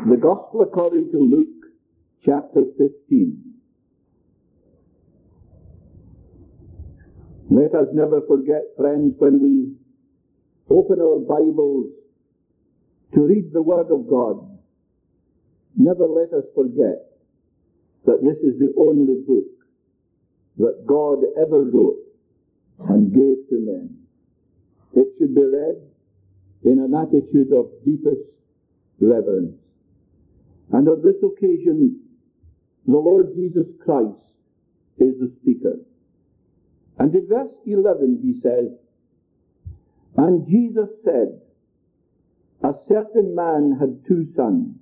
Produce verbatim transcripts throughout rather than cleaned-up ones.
The Gospel according to Luke, chapter fifteen. Let us never forget, friends, when we open our Bibles to read the Word of God, never let us forget that this is the only book that God ever wrote and gave to men. It should be read in an attitude of deepest reverence. And on this occasion, the Lord Jesus Christ is the speaker. And in verse eleven he says, "And Jesus said, a certain man had two sons.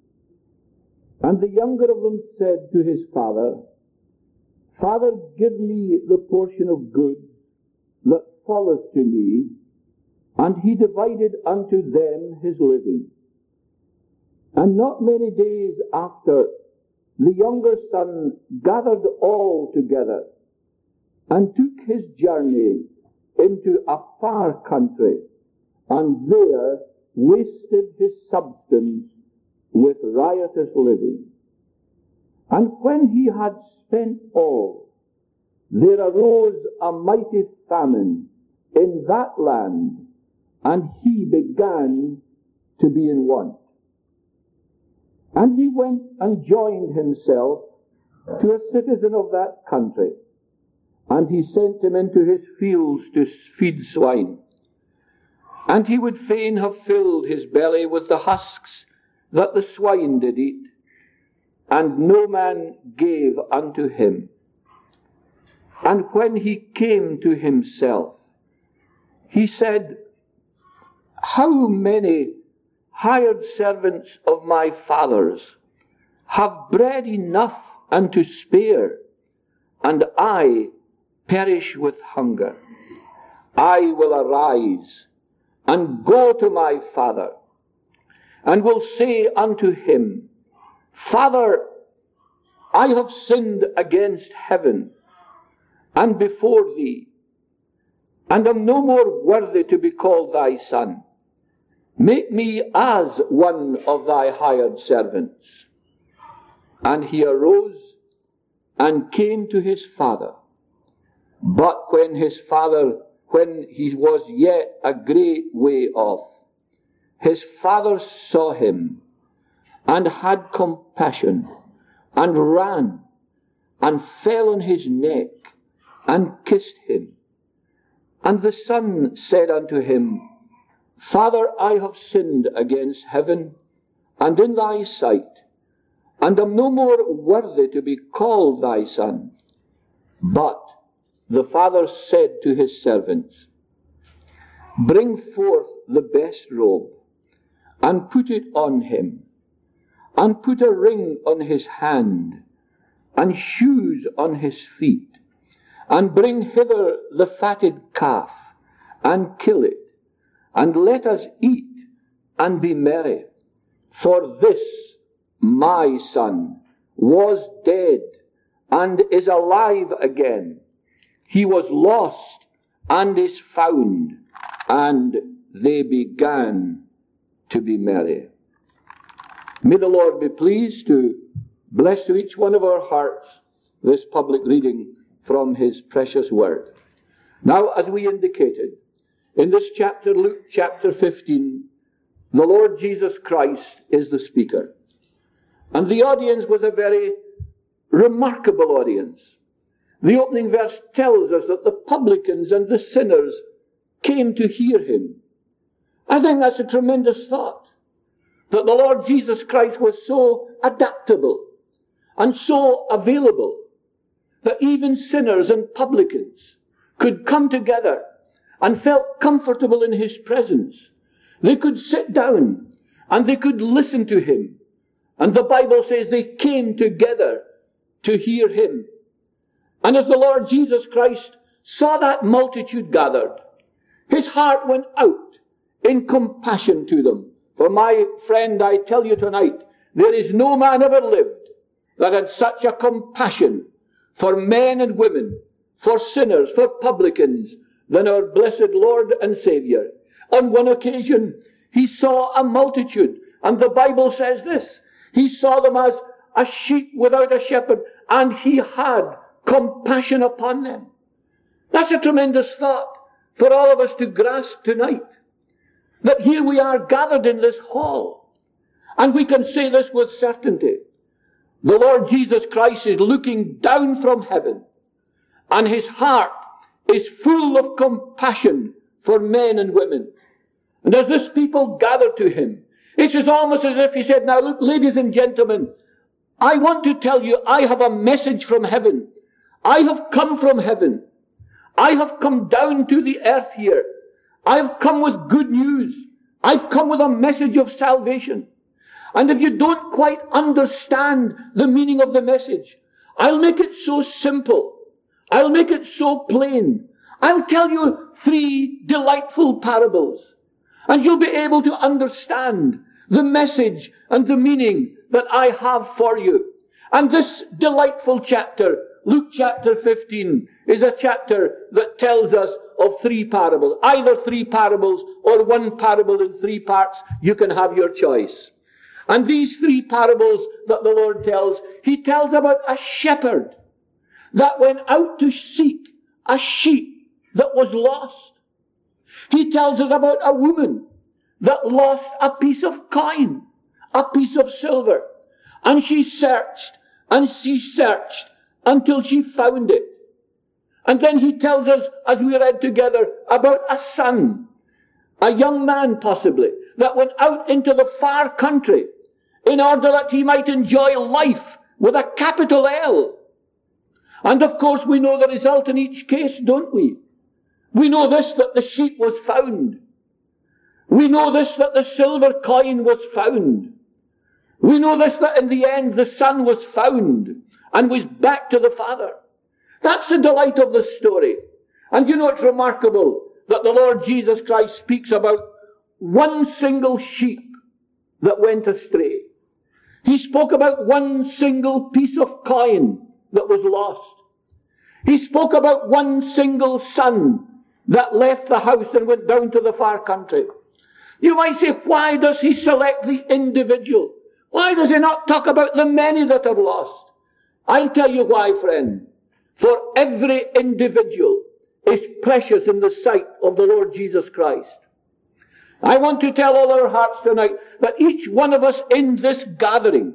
And the younger of them said to his father, Father, give me the portion of goods that falleth to me. And he divided unto them his living. And not many days after, the younger son gathered all together, and took his journey into a far country, and there wasted his substance with riotous living. And when he had spent all, there arose a mighty famine in that land, and he began to be in want. And he went and joined himself to a citizen of that country, and he sent him into his fields to feed swine. And he would fain have filled his belly with the husks that the swine did eat, and no man gave unto him. And when he came to himself, he said, How many hired servants of my father's have bread enough and to spare, and I perish with hunger. I will arise and go to my father, and will say unto him, Father, I have sinned against heaven and before thee, and am no more worthy to be called thy son. Make me as one of thy hired servants. And he arose and came to his father. But when his father, when he was yet a great way off, his father saw him, and had compassion, and ran, and fell on his neck, and kissed him. And the son said unto him, Father, I have sinned against heaven, and in thy sight, and am no more worthy to be called thy son. But the father said to his servants, Bring forth the best robe, and put it on him, and put a ring on his hand, and shoes on his feet, and bring hither the fatted calf, and kill it, and let us eat and be merry. For this my son was dead, and is alive again. He was lost, and is found, and they began to be merry." May the Lord be pleased to bless to each one of our hearts this public reading from his precious word. Now, as we indicated, in this chapter, Luke chapter fifteen, the Lord Jesus Christ is the speaker. And the audience was a very remarkable audience. The opening verse tells us that the publicans and the sinners came to hear him. I think that's a tremendous thought, that the Lord Jesus Christ was so adaptable and so available that even sinners and publicans could come together and felt comfortable in his presence. They could sit down and they could listen to him. And the Bible says they came together to hear him. And as the Lord Jesus Christ saw that multitude gathered, his heart went out in compassion to them. For my friend, I tell you tonight, there is no man ever lived that had such a compassion for men and women, for sinners, for publicans, than our blessed Lord and Savior. On one occasion, he saw a multitude, And the Bible says this: he saw them as a sheep without a shepherd, and he had compassion upon them. That's a tremendous thought for all of us to grasp tonight. That here we are gathered in this hall, and we can say this with certainty. The Lord Jesus Christ is looking down from heaven, and his heart is full of compassion for men and women. And as this people gather to him, it's as almost as if he said, now look, ladies and gentlemen, I want to tell you, I have a message from heaven. I have come from heaven. I have come down to the earth here. I have come with good news. I've come with a message of salvation. And if you don't quite understand the meaning of the message, I'll make it so simple. I'll make it so plain. I'll tell you three delightful parables, and you'll be able to understand the message and the meaning that I have for you. And this delightful chapter, Luke chapter fifteen, is a chapter that tells us of three parables. Either three parables or one parable in three parts. You can have your choice. And these three parables that the Lord tells, he tells about a shepherd that went out to seek a sheep that was lost. He tells us about a woman that lost a piece of coin, a piece of silver. And she searched and she searched until she found it. And then he tells us, as we read together, about a son, a young man possibly, that went out into the far country in order that he might enjoy life with a capital L. And of course we know the result in each case, don't we? We know this, that the sheep was found. We know this, that the silver coin was found. We know this, that in the end the son was found and was back to the father. That's the delight of the story. And you know, it's remarkable that the Lord Jesus Christ speaks about one single sheep that went astray. He spoke about one single piece of coin that was lost. He spoke about one single son that left the house and went down to the far country. You might say, why does he select the individual? Why does he not talk about the many that have lost? I'll tell you why, friend. For every individual is precious in the sight of the Lord Jesus Christ. I want to tell all our hearts tonight that each one of us in this gathering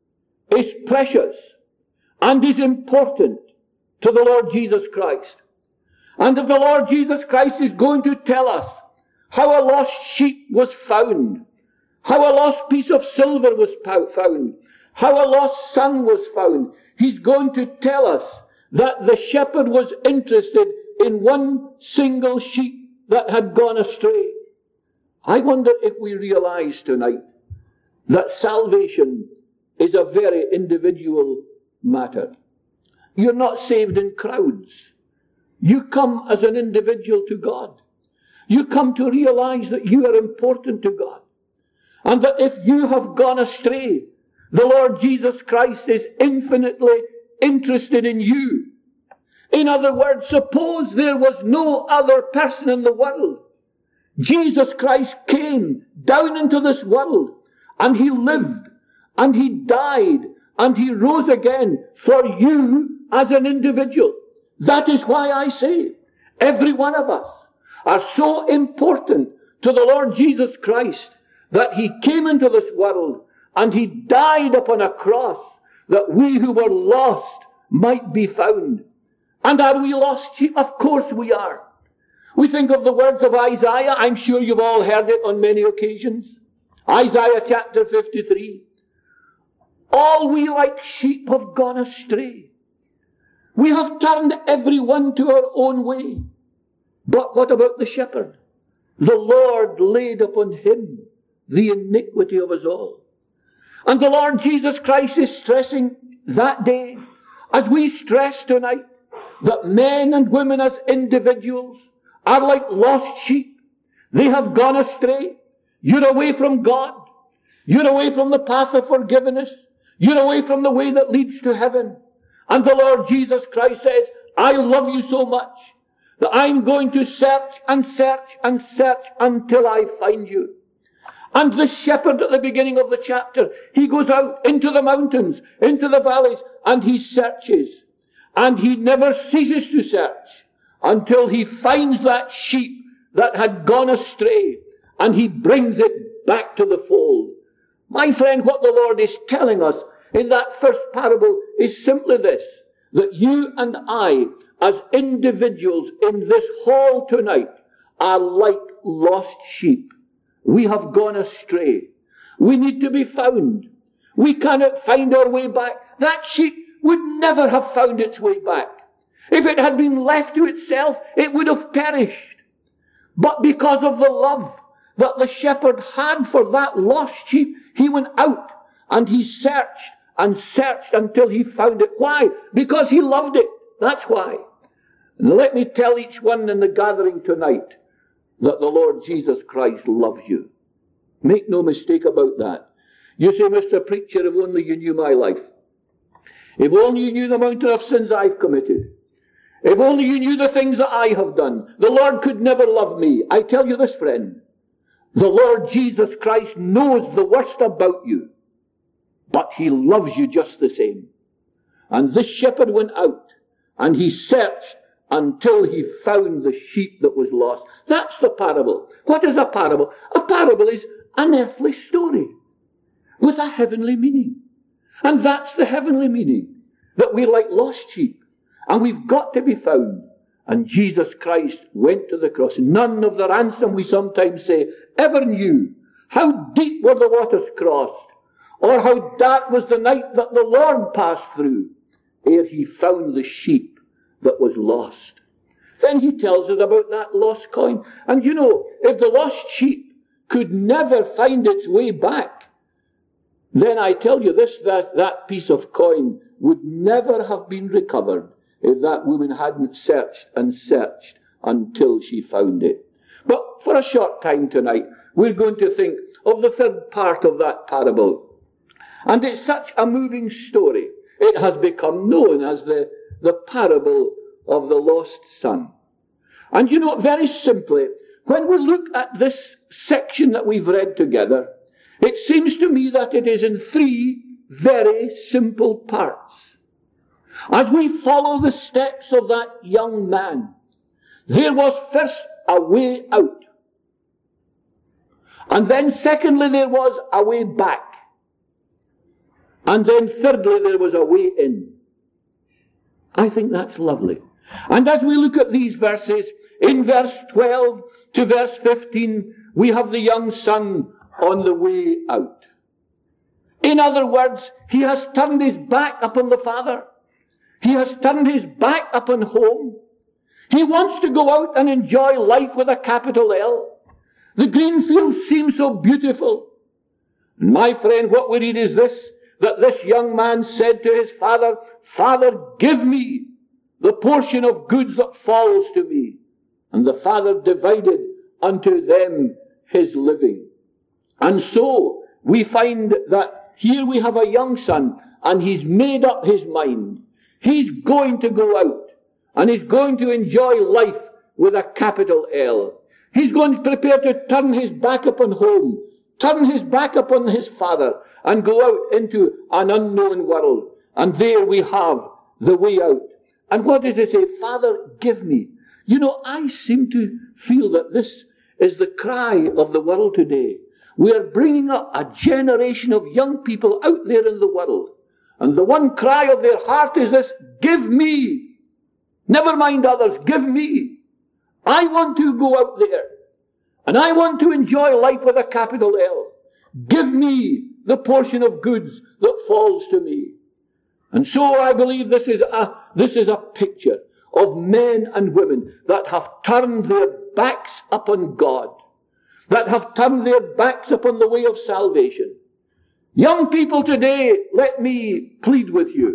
is precious and is important to the Lord Jesus Christ. And if the Lord Jesus Christ is going to tell us how a lost sheep was found, how a lost piece of silver was found, how a lost son was found, he's going to tell us that the shepherd was interested in one single sheep that had gone astray. I wonder if we realize tonight that salvation is a very individual matter. You're not saved in crowds. You come as an individual to God. You come to realize that you are important to God. And that if you have gone astray, the Lord Jesus Christ is infinitely interested in you. In other words, suppose there was no other person in the world. Jesus Christ came down into this world, and he lived, and he died, and he rose again for you as an individual. That is why I say every one of us are so important to the Lord Jesus Christ that he came into this world and he died upon a cross that we who were lost might be found. And are we lost sheep? Of course we are. We think of the words of Isaiah. I'm sure you've all heard it on many occasions. Isaiah chapter fifty-three. All we like sheep have gone astray. We have turned every one to our own way. But what about the shepherd? The Lord laid upon him the iniquity of us all. And the Lord Jesus Christ is stressing that day, as we stress tonight, that men and women as individuals are like lost sheep. They have gone astray. You're away from God. You're away from the path of forgiveness. You're away from the way that leads to heaven. And the Lord Jesus Christ says, I love you so much that I'm going to search and search and search until I find you. And the shepherd at the beginning of the chapter, he goes out into the mountains, into the valleys, and he searches. And he never ceases to search until he finds that sheep that had gone astray, and he brings it back to the fold. My friend, what the Lord is telling us in that first parable is simply this, that you and I, as individuals in this hall tonight, are like lost sheep. We have gone astray. We need to be found. We cannot find our way back. That sheep would never have found its way back. If it had been left to itself, it would have perished. But because of the love that the shepherd had for that lost sheep, he went out and he searched and searched until he found it. Why? Because he loved it. That's why. And let me tell each one in the gathering tonight that the Lord Jesus Christ loves you. Make no mistake about that. You say, Mister Preacher, if only you knew my life. If only you knew the mountain of sins I've committed. If only you knew the things that I have done. The Lord could never love me. I tell you this, friend. The Lord Jesus Christ knows the worst about you. But he loves you just the same. And this shepherd went out and he searched until he found the sheep that was lost. That's the parable. What is a parable? A parable is an earthly story with a heavenly meaning. And that's the heavenly meaning, that we're like lost sheep and we've got to be found. And Jesus Christ went to the cross. None of the ransom, we sometimes say, ever knew how deep were the waters crossed, or how dark was the night that the Lord passed through, ere he found the sheep that was lost. Then he tells us about that lost coin. And you know, if the lost sheep could never find its way back, then I tell you this, that that piece of coin would never have been recovered if that woman hadn't searched and searched until she found it. But for a short time tonight, we're going to think of the third part of that parable. And it's such a moving story. It has become known as the, the parable of the lost son. And you know, very simply, when we look at this section that we've read together, it seems to me that it is in three very simple parts. As we follow the steps of that young man, there was first a way out. And then secondly, there was a way back. And then thirdly, there was a way in. I think that's lovely. And as we look at these verses, in verse twelve to verse fifteen, we have the young son on the way out. In other words, he has turned his back upon the father. He has turned his back upon home. He wants to go out and enjoy life with a capital L. The green fields seem so beautiful. My friend, what we read is this, that this young man said to his father, Father, give me the portion of goods that falls to me. And the father divided unto them his living. And so we find that here we have a young son, and he's made up his mind. He's going to go out, and he's going to enjoy life with a capital L. He's going to prepare to turn his back upon home, turn his back upon his father, and go out into an unknown world. And there we have the way out. And what does it say? Father, give me. You know, I seem to feel that this is the cry of the world today. We are bringing up a generation of young people out there in the world. And the one cry of their heart is this, give me. Never mind others, give me. I want to go out there. And I want to enjoy life with a capital L. Give me the portion of goods that falls to me. And so I believe this is a, this is a picture of men and women that have turned their backs upon God, that have turned their backs upon the way of salvation. Young people today, let me plead with you.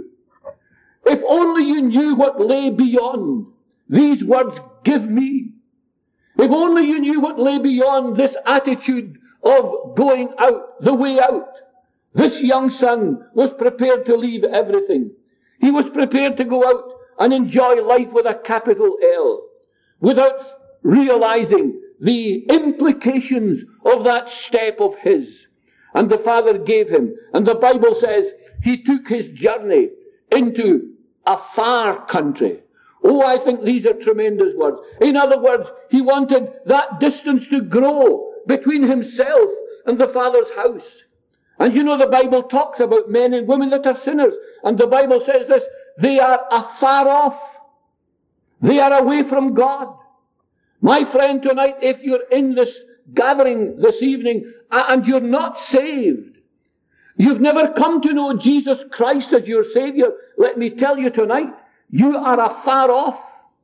If only you knew what lay beyond these words, give me. If only you knew what lay beyond this attitude of going out, the way out. This young son was prepared to leave everything. He was prepared to go out and enjoy life with a capital L, without realizing the implications of that step of his. And the Father gave him. And the Bible says he took his journey into a far country. Oh, I think these are tremendous words. In other words, he wanted that distance to grow between himself and the Father's house. And you know, the Bible talks about men and women that are sinners. And the Bible says this, they are afar off. They are away from God. My friend, tonight, if you're in this gathering this evening and you're not saved, you've never come to know Jesus Christ as your Savior, let me tell you tonight, you are afar off.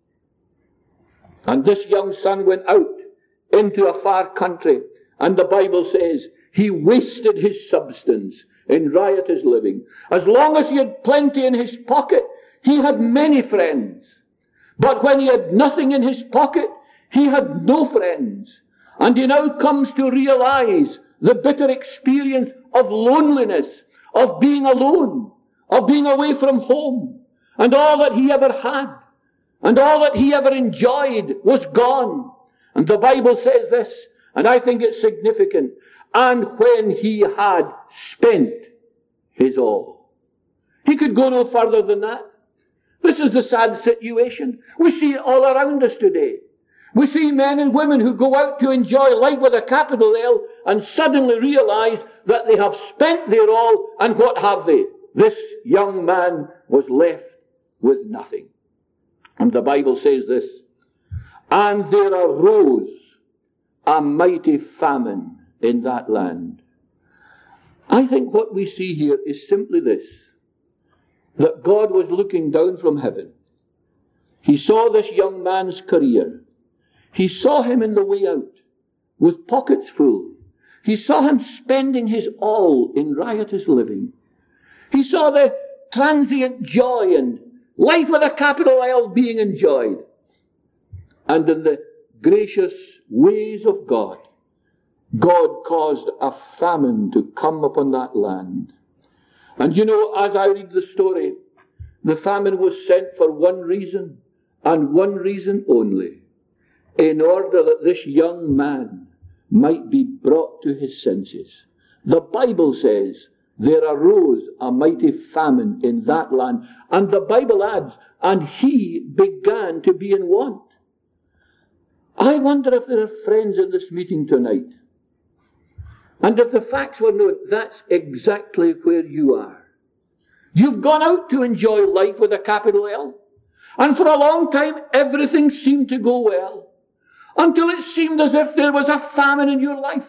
And this young son went out into a far country, and the Bible says he wasted his substance in riotous living. As long as he had plenty in his pocket, he had many friends. But when he had nothing in his pocket, he had no friends. And he now comes to realize the bitter experience of loneliness, of being alone, of being away from home. And all that he ever had, and all that he ever enjoyed was gone. And the Bible says this, and I think it's significant. And when he had spent his all. He could go no further than that. This is the sad situation. We see it all around us today. We see men and women who go out to enjoy life with a capital L and suddenly realize that they have spent their all, and what have they? This young man was left with nothing. And the Bible says this, and there arose a mighty famine in that land. I think what we see here is simply this, that God was looking down from heaven. He saw this young man's career. He saw him in the way out, with pockets full. He saw him spending his all in riotous living. He saw the transient joy and life with a capital L being enjoyed. And in the gracious ways of God, God caused a famine to come upon that land. And you know, as I read the story, the famine was sent for one reason, and one reason only, in order that this young man might be brought to his senses. The Bible says there arose a mighty famine in that land. And the Bible adds, and he began to be in want. I wonder if there are friends in this meeting tonight. And if the facts were known, that's exactly where you are. You've gone out to enjoy life with a capital L. And for a long time, everything seemed to go well. Until it seemed as if there was a famine in your life.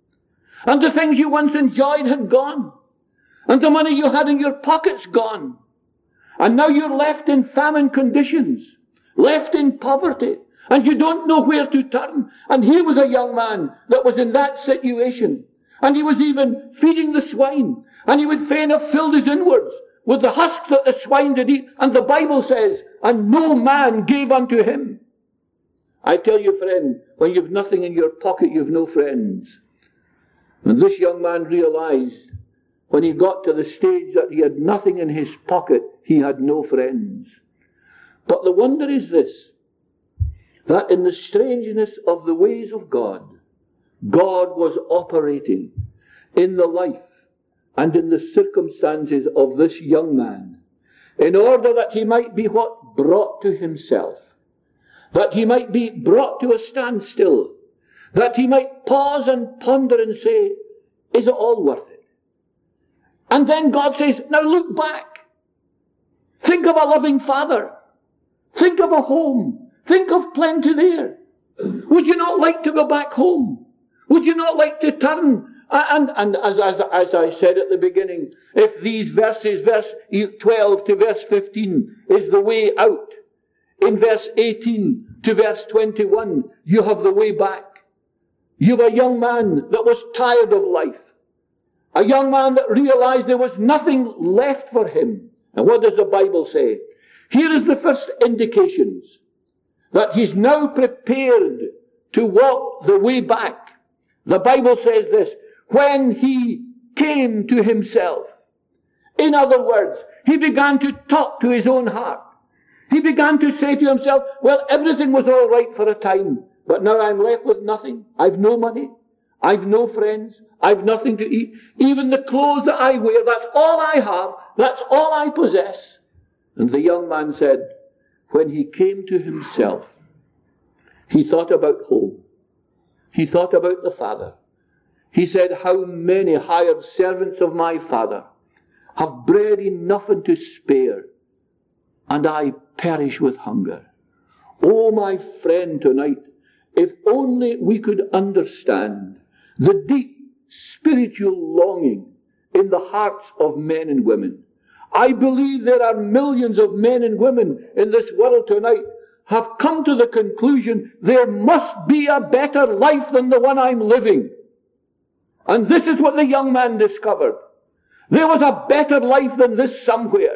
And the things you once enjoyed had gone. And the money you had in your pockets gone. And now you're left in famine conditions. Left in poverty. And you don't know where to turn. And here was a young man that was in that situation. And he was even feeding the swine. And he would fain have filled his inwards with the husks that the swine did eat. And the Bible says, and no man gave unto him. I tell you, friend, when you've nothing in your pocket, you've no friends. And this young man realized, when he got to the stage that he had nothing in his pocket, he had no friends. But the wonder is this, that in the strangeness of the ways of God, God was operating in the life and in the circumstances of this young man, in order that he might be what? Brought to himself. That he might be brought to a standstill. That he might pause and ponder and say, is it all worth it? And then God says, now look back. Think of a loving father. Think of a home. Think of plenty there. Would you not like to go back home? Would you not like to turn? And, and as, as, as I said at the beginning, if these verses, verse twelve to verse fifteen, is the way out, in verse eighteen to verse twenty-one, you have the way back. You have a young man that was tired of life. A young man that realized there was nothing left for him. And what does the Bible say? Here is the first indications that he's now prepared to walk the way back. The Bible says this, when he came to himself. In other words, he began to talk to his own heart. He began to say to himself, well, everything was all right for a time, but now I'm left with nothing. I've no money. I've no friends. I've nothing to eat. Even the clothes that I wear, that's all I have. That's all I possess. And the young man said, when he came to himself, he thought about home. He thought about the father. He said, how many hired servants of my father have bread enough and to spare, and I perish with hunger. Oh, my friend, tonight, if only we could understand the deep spiritual longing in the hearts of men and women. I believe there are millions of men and women in this world tonight have come to the conclusion there must be a better life than the one I'm living. And this is what the young man discovered. There was a better life than this somewhere.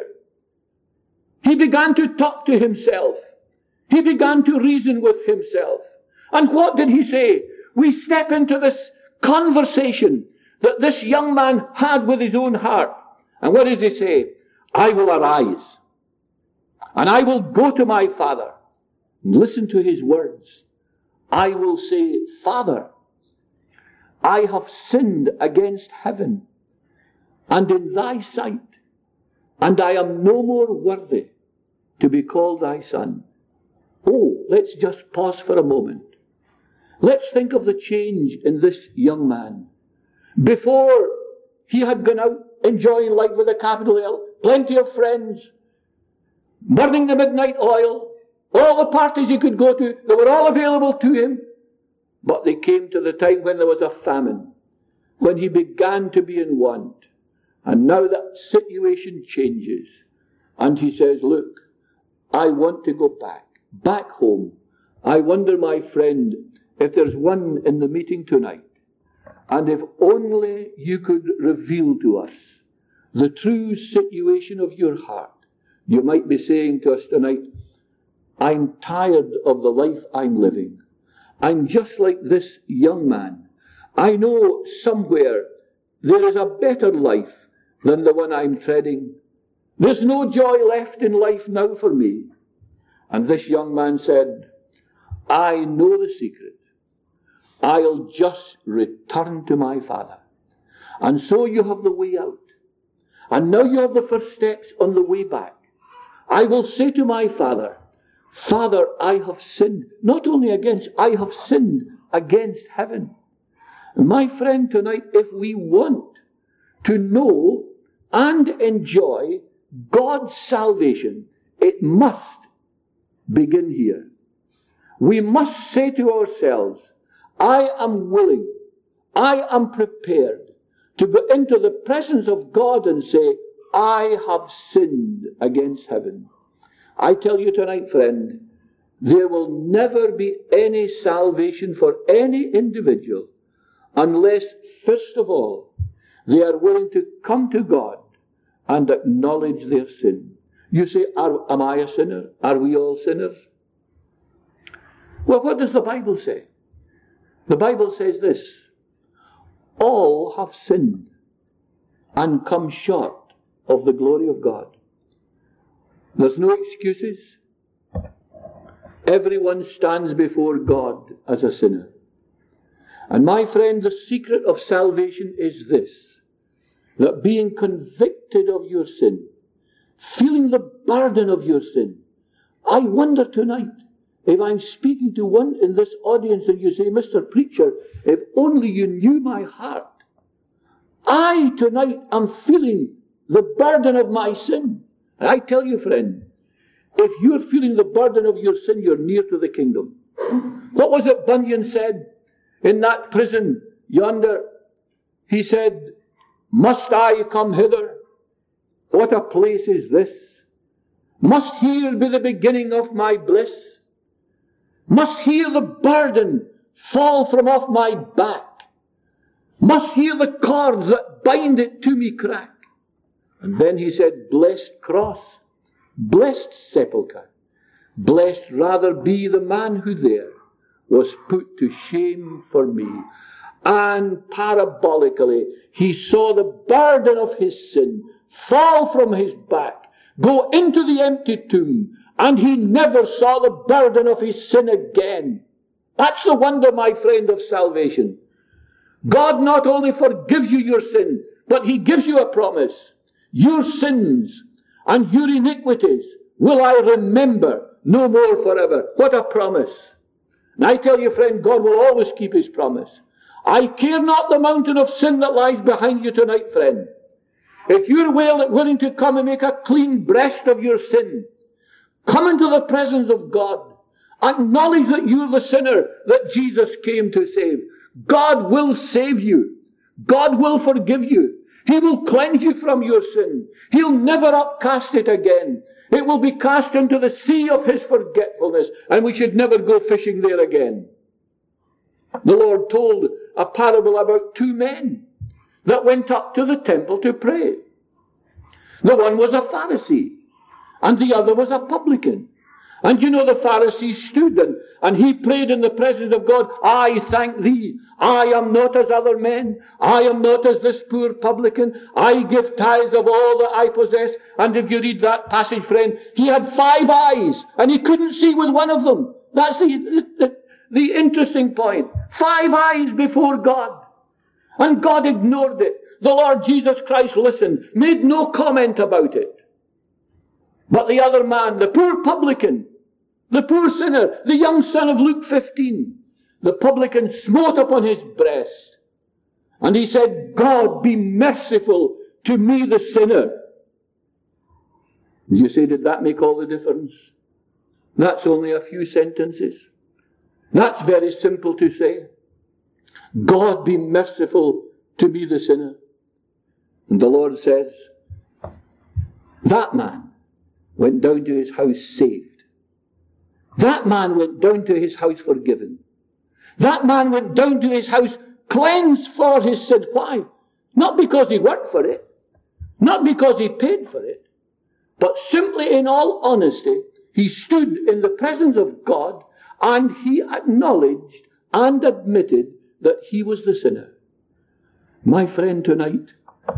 He began to talk to himself. He began to reason with himself. And what did he say? We step into this conversation that this young man had with his own heart. And what does he say? I will arise, and I will go to my father, and listen to his words. I will say, Father, I have sinned against heaven and in thy sight, and I am no more worthy to be called thy son. Oh, let's just pause for a moment. Let's think of the change in this young man. Before, he had gone out enjoying life with a capital L, plenty of friends, burning the midnight oil, all the parties he could go to, they were all available to him. But they came to the time when there was a famine, when he began to be in want. And now that situation changes. And he says, look, I want to go back, back home. I wonder, my friend, if there's one in the meeting tonight, and if only you could reveal to us the true situation of your heart. You might be saying to us tonight, I'm tired of the life I'm living. I'm just like this young man. I know somewhere there is a better life than the one I'm treading. There's no joy left in life now for me. And this young man said, I know the secret. I'll just return to my father. And so you have the way out. And now you have the first steps on the way back. I will say to my father, Father, I have sinned. Not only against, I have sinned against heaven. And my friend, tonight, if we want to know and enjoy God's salvation, it must begin here. We must say to ourselves, I am willing, I am prepared to go into the presence of God and say, I have sinned against heaven. I tell you tonight, friend, there will never be any salvation for any individual unless, first of all, they are willing to come to God and acknowledge their sin. You say, are, am I a sinner? Are we all sinners? Well, what does the Bible say? The Bible says this, all have sinned and come short of the glory of God. There's no excuses. Everyone stands before God as a sinner. And my friend, the secret of salvation is this, that being convicted of your sin, feeling the burden of your sin, I wonder tonight, if I'm speaking to one in this audience and you say, Mister Preacher, if only you knew my heart. I tonight am feeling the burden of my sin. And I tell you, friend, if you're feeling the burden of your sin, you're near to the kingdom. What was it Bunyan said in that prison yonder? He said, must I come hither? What a place is this? Must here be the beginning of my bliss? Must here the burden fall from off my back? Must here the cords that bind it to me crack? And then he said, blessed cross, blessed sepulchre, blessed rather be the man who there was put to shame for me. And parabolically, he saw the burden of his sin fall from his back, go into the empty tomb, and he never saw the burden of his sin again. That's the wonder, my friend, of salvation. God not only forgives you your sin, but he gives you a promise. Your sins and your iniquities will I remember no more forever. What a promise. And I tell you, friend, God will always keep his promise. I care not the mountain of sin that lies behind you tonight, friend. If you're willing to come and make a clean breast of your sin, come into the presence of God. Acknowledge that you're the sinner that Jesus came to save. God will save you. God will forgive you. He will cleanse you from your sin. He'll never upcast it again. It will be cast into the sea of his forgetfulness, and we should never go fishing there again. The Lord told a parable about two men that went up to the temple to pray. The one was a Pharisee, and the other was a publican. And you know, the Pharisee stood and, and he prayed in the presence of God, I thank thee. I am not as other men. I am not as this poor publican. I give tithes of all that I possess. And if you read that passage, friend, he had five eyes and he couldn't see with one of them. That's the, the, the interesting point. Five eyes before God. And God ignored it. The Lord Jesus Christ listened, made no comment about it. But the other man, the poor publican, the poor sinner, the young son of Luke fifteen, the publican smote upon his breast. And he said, God, be merciful to me, the sinner. You say, did that make all the difference? That's only a few sentences. That's very simple to say. God, be merciful to me, the sinner. And the Lord says, that man went down to his house saved. That man went down to his house forgiven. That man went down to his house cleansed for his sin. Why? Not because he worked for it. Not because he paid for it. But simply in all honesty, he stood in the presence of God and he acknowledged and admitted that he was the sinner. My friend, tonight,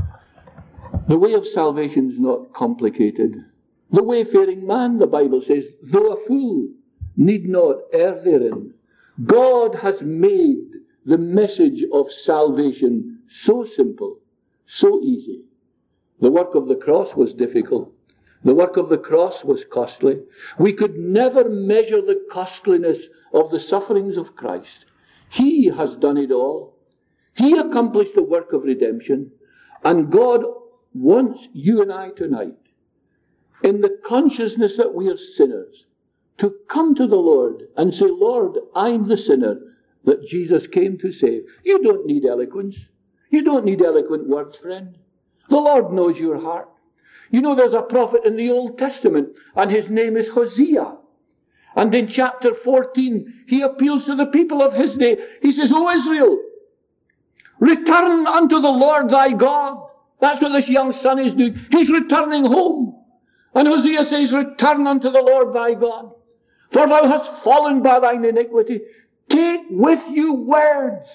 the way of salvation is not complicated. The wayfaring man, the Bible says, though a fool, need not err therein. God has made the message of salvation so simple, so easy. The work of the cross was difficult. The work of the cross was costly. We could never measure the costliness of the sufferings of Christ. He has done it all. He accomplished the work of redemption. And God wants you and I tonight, in the consciousness that we are sinners, to come to the Lord and say, Lord, I'm the sinner that Jesus came to save. You don't need eloquence. You don't need eloquent words, friend. The Lord knows your heart. You know, there's a prophet in the Old Testament, and his name is Hosea. And in chapter fourteen, he appeals to the people of his day. He says, O Israel, return unto the Lord thy God. That's what this young son is doing. He's returning home. And Hosea says, return unto the Lord thy God, for thou hast fallen by thine iniquity. Take with you words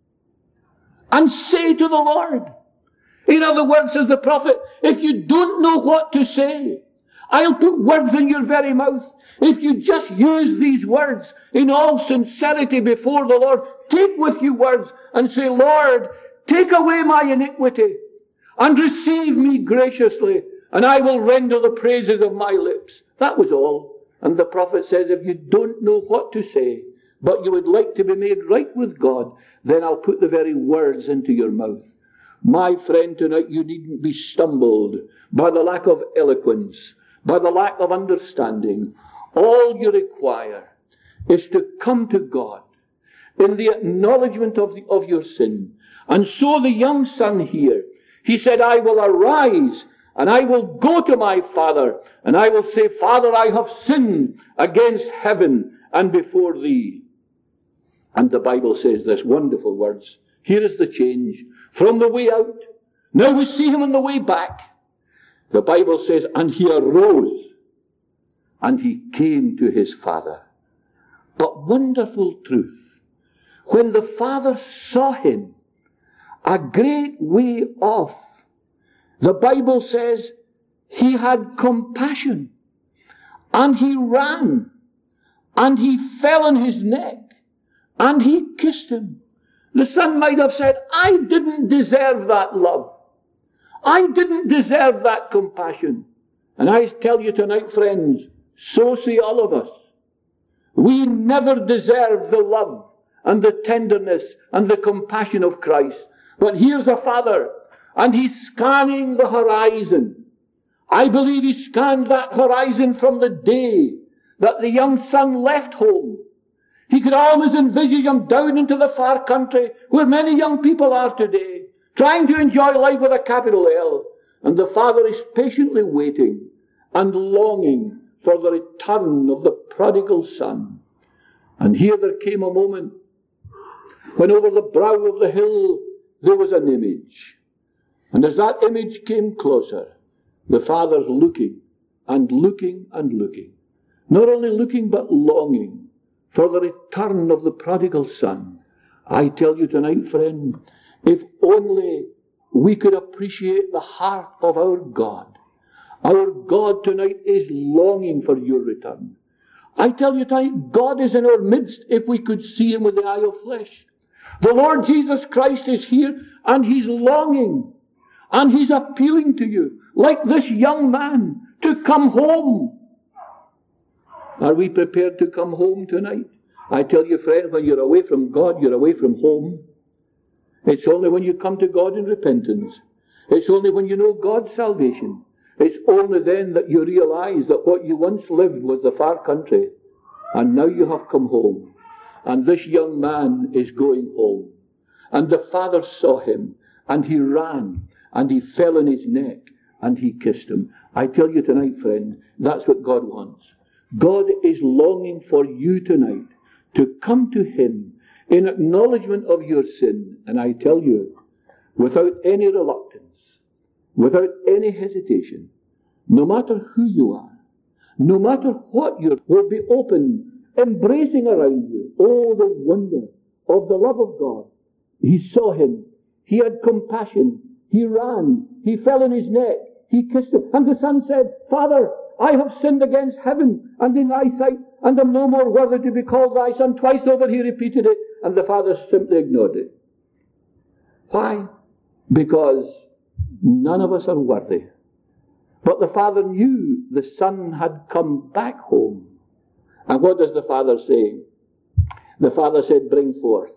and say to the Lord. In other words, says the prophet, if you don't know what to say, I'll put words in your very mouth. If you just use these words in all sincerity before the Lord, take with you words and say, Lord, take away my iniquity and receive me graciously, and I will render the praises of my lips. That was all. And the prophet says, if you don't know what to say, but you would like to be made right with God, then I'll put the very words into your mouth. My friend, tonight you needn't be stumbled by the lack of eloquence, by the lack of understanding. All you require is to come to God in the acknowledgement of, the, of your sin. And so the young son here, he said, I will arise and I will go to my father, and I will say, Father, I have sinned against heaven and before thee. And the Bible says this wonderful words. Here is the change from the way out. Now we see him on the way back. The Bible says, and he arose and he came to his father. But wonderful truth, when the father saw him a great way off, the Bible says he had compassion, and he ran, and he fell on his neck, and he kissed him. The son might have said, I didn't deserve that love. I didn't deserve that compassion. And I tell you tonight, friends, so say all of us. We never deserve the love and the tenderness and the compassion of Christ. But here's a father, and he's scanning the horizon. I believe he scanned that horizon from the day that the young son left home. He could always envisage him down into the far country where many young people are today, trying to enjoy life with a capital L. And the father is patiently waiting and longing for the return of the prodigal son. And here there came a moment when over the brow of the hill there was an image. And as that image came closer, the father's looking and looking and looking. Not only looking but longing for the return of the prodigal son. I tell you tonight, friend, if only we could appreciate the heart of our God. Our God tonight is longing for your return. I tell you tonight, God is in our midst if we could see him with the eye of flesh. The Lord Jesus Christ is here, and he's longing, and he's appealing to you, like this young man, to come home. Are we prepared to come home tonight? I tell you, friend, when you're away from God, you're away from home. It's only when you come to God in repentance. It's only when you know God's salvation. It's only then that you realize that what you once lived was the far country, and now you have come home. And this young man is going home. And the father saw him, and he ran, and he fell on his neck, and he kissed him. I tell you tonight, friend, that's what God wants. God is longing for you tonight to come to him in acknowledgement of your sin. And I tell you, without any reluctance, without any hesitation, no matter who you are, no matter what you will be open, embracing around you. Oh, the wonder of the love of God. He saw him. He had compassion. He ran. He fell on his neck. He kissed him. And the son said, Father, I have sinned against heaven and in thy sight, and am no more worthy to be called thy son. Twice over he repeated it, and the father simply ignored it. Why? Because none of us are worthy. But the father knew the son had come back home. And what does the father say? The father said, bring forth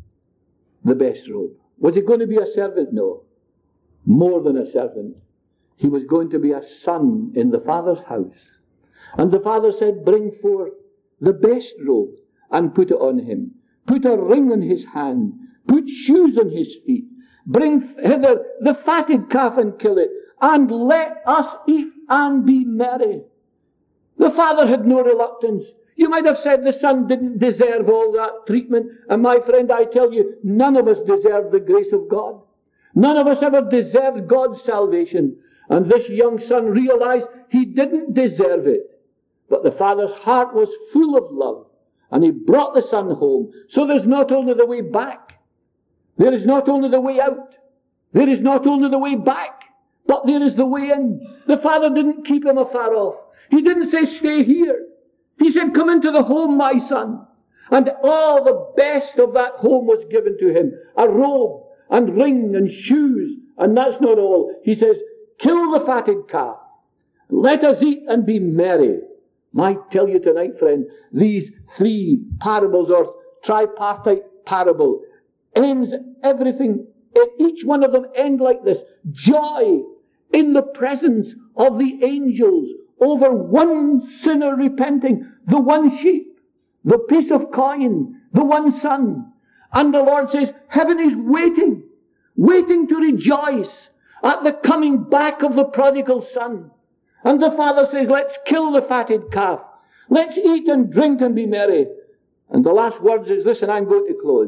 the best robe. Was he going to be a servant? No. More than a servant. He was going to be a son in the father's house. And the father said, bring forth the best robe and put it on him. Put a ring on his hand. Put shoes on his feet. Bring hither the fatted calf and kill it. And let us eat and be merry. The father had no reluctance. You might have said the son didn't deserve all that treatment. And my friend, I tell you, none of us deserve the grace of God. None of us ever deserved God's salvation. And this young son realized he didn't deserve it. But the father's heart was full of love. And he brought the son home. So there's not only the way back. There is not only the way out. There is not only the way back. But there is the way in. The father didn't keep him afar off. He didn't say, stay here. He said, come into the home, my son. And all the best of that home was given to him. A robe and ring and shoes. And that's not all. He says, kill the fatted calf. Let us eat and be merry. I tell you tonight, friend, these three parables or tripartite parable ends everything. Each one of them end like this. Joy in the presence of the angels over one sinner repenting, the one sheep, the piece of coin, the one son. And the Lord says, heaven is waiting, waiting to rejoice at the coming back of the prodigal son. And the father says, let's kill the fatted calf. Let's eat and drink and be merry. And the last words is this, and I'm going to close.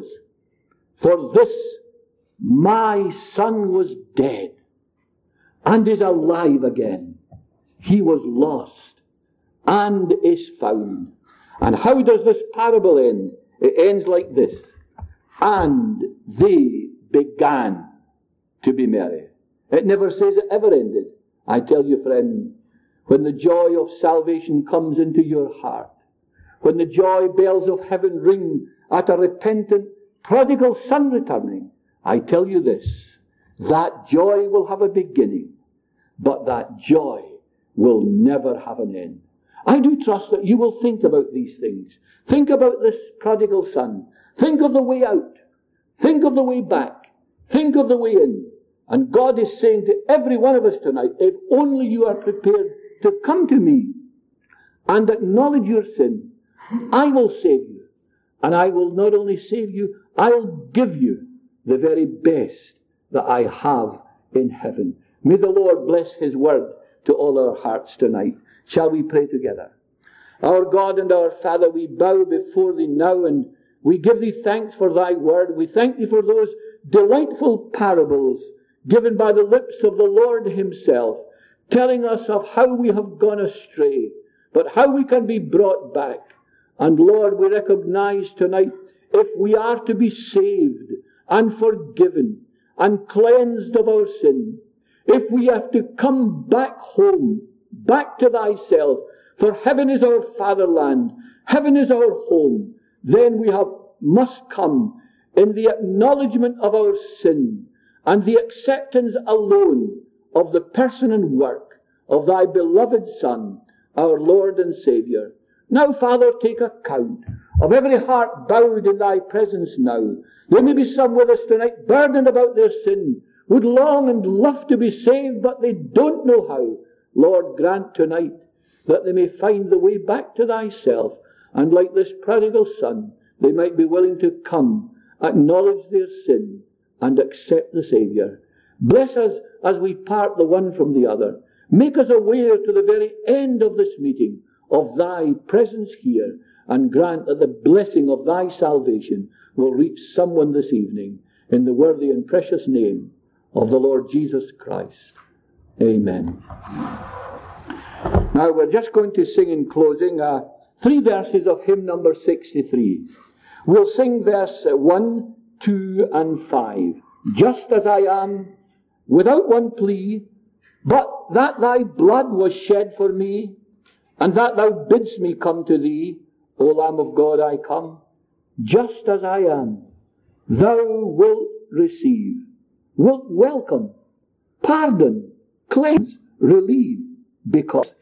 For this, my son was dead and is alive again. He was lost and is found. And how does this parable end? It ends like this. And they began to be merry. It never says it ever ended. I tell you, friend, when the joy of salvation comes into your heart, when the joy bells of heaven ring at a repentant prodigal son returning, I tell you this, that joy will have a beginning, but that joy will never have an end. I do trust that you will think about these things. Think about this prodigal son. Think of the way out. Think of the way back. Think of the way in. And God is saying to every one of us tonight, if only you are prepared to come to me and acknowledge your sin, I will save you. And I will not only save you, I'll give you the very best that I have in heaven. May the Lord bless his word to all our hearts tonight. Shall we pray together? Our God and our Father, we bow before thee now, and we give thee thanks for thy word. We thank thee for those delightful parables given by the lips of the Lord himself, telling us of how we have gone astray, but how we can be brought back. And Lord, we recognize tonight, if we are to be saved and forgiven and cleansed of our sin, if we have to come back home, back to thyself, for heaven is our fatherland, heaven is our home, then we have must come in the acknowledgement of our sin and the acceptance alone of the person and work of thy beloved Son, our Lord and Saviour. Now, Father, take account of every heart bowed in thy presence now. There may be some with us tonight burdened about their sin, would long and love to be saved, but they don't know how. Lord, grant tonight that they may find the way back to thyself, and like this prodigal son, they might be willing to come, acknowledge their sin, and accept the Saviour. Bless us as we part the one from the other. Make us aware to the very end of this meeting of thy presence here, and grant that the blessing of thy salvation will reach someone this evening, in the worthy and precious name of the Lord Jesus Christ. Amen. Now we're just going to sing in closing uh, three verses of hymn number sixty-three. We'll sing verse one, two, and five. Just as I am, without one plea, but that thy blood was shed for me, and that thou bidst me come to thee, O Lamb of God, I come. Just as I am, thou wilt receive, wilt welcome, pardon, cleanse, relieve, because